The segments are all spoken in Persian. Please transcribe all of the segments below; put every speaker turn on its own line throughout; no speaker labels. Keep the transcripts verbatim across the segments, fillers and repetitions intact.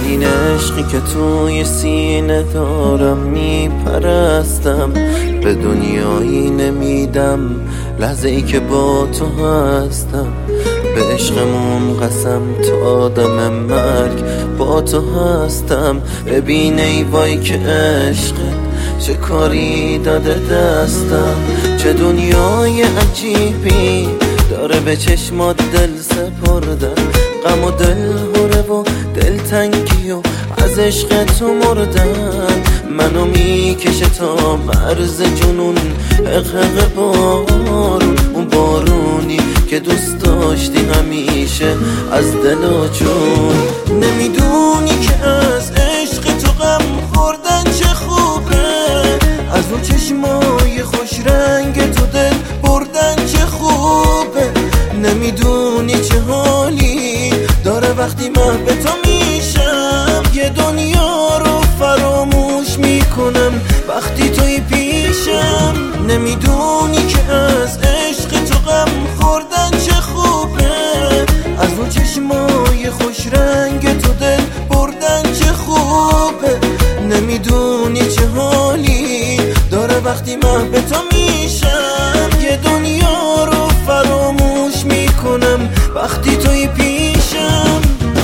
این عشقی که توی سینه دارم میپرستم، به دنیایی نمیدم لحظه ای که با تو هستم. به عشقمون قسم تا دم مرگ با تو هستم. ببین ای وای که عشقت چه کاری داده دستم، چه دنیای عجیبی داره به چشمات دل سپردن. غم و دل هره و دل تنگی و از عشق تو مردن. منو میکشه تا مرز جنون، حقق بارون، اون بارونی که دوست داشتی همیشه از دل و جون. نمیدونی که از عشق تو غم خوردن چه خوبه، از اون چشمای خوش رنگ تو دل بردن چه خوبه. نمیدونی چه حالی داره وقتی من به تو میشم، یه دنیا رو فراموش میکنم وقتی توی پیشم. نمیدونی که از عشق تو غم خوردن چه خوبه، از اون چشمای خوش رنگ تو دل بردن چه خوبه. نمیدونی چه حالی داره وقتی من به تو میشم، یه دنیا رو فراموش میکنم وقتی توی پیشم.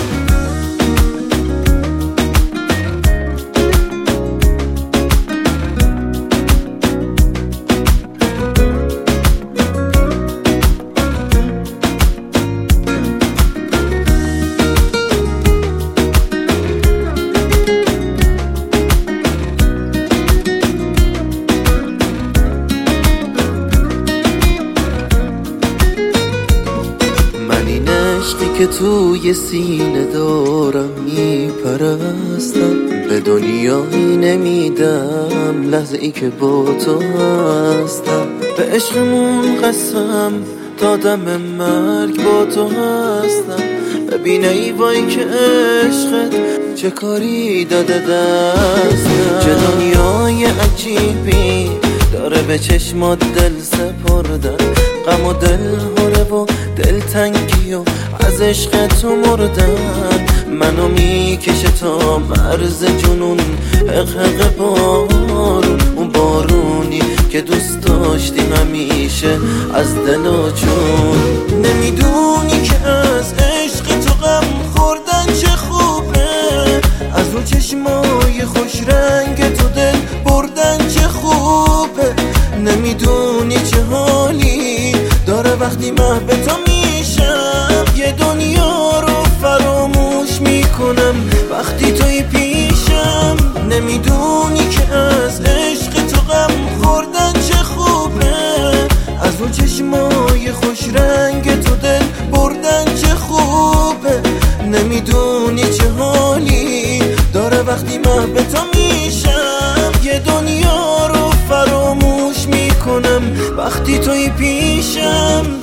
عشقی که توی سینه دارم میپرستم، به دنیایی نمیدم لحظه ای که با تو هستم. به عشقمون قسم تا دم مرگ با تو هستم. ببین ای وای که عشقت چه کاری داده دستم، چه دنیای عجیبی داره به چشمات دل سپردن. غم و دل هره و دل تنگی و از عشق تو مردن. منو میکشه تا مرز جنون، حقق بارون، اون بارونی که دوست داشتی همیشه از دل و جون. نمیدونی که از عشق تو غم خوردن چه خوبه، از اون چشمای خوش رنگ تو دل بردن چه خوبه. نمیدونی چه حالی داره وقتی من به تو میشم، یه دنیا رو فراموش میکنم وقتی توی پیشم. نمیدونی که از عشق تو غم خوردن چه خوبه، از اون چشمای خوش رنگ تو دل بردن چه خوبه. نمیدونی چه حالی داره وقتی من به تو میشم، یه دنیا رو فراموش میکنم وقتی توی پیشم.